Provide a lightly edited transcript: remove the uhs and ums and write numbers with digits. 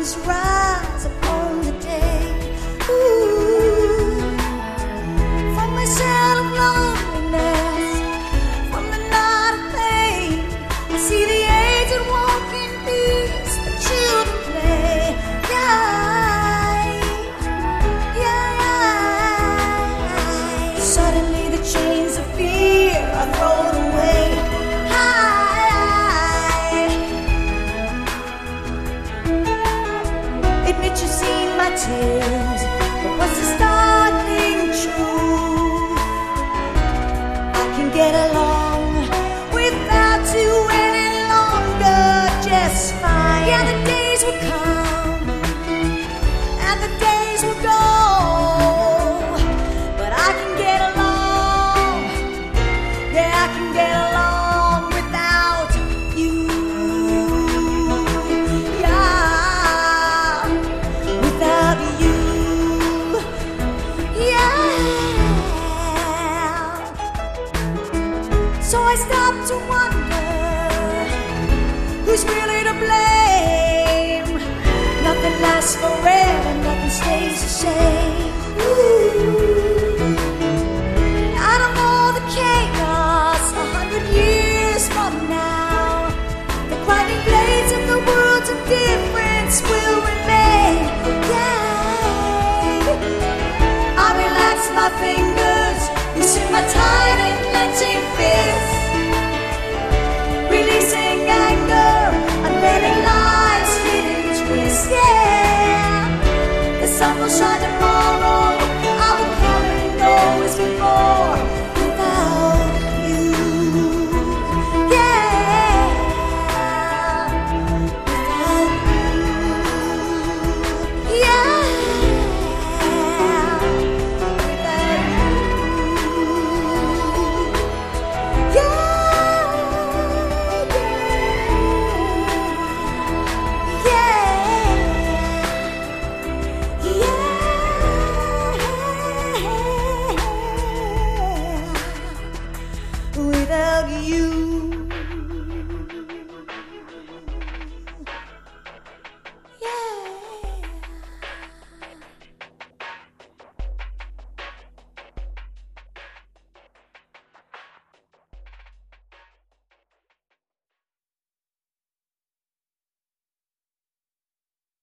darkness rise upon the day. Ooh, from my cell of loneliness, from the night of pain, I see the aged walk in peace, the children play. Suddenly the chains of fear are thrown away. Admit you've seen my tears, but what's the startling truth? I can get along without you any longer, just fine. Yeah, the days will come and the days will go, but I can get along. Yeah, I can get along without you. Yeah, without you. Yeah. So I stop to wonder, who's really to blame? Nothing lasts forever, nothing stays the same. Ooh. Out of all the chaos, 100 years from now, the grinding blades of the worlds of difference will remain. Yeah. I relax my fingers, loosen my tight and clenching fists.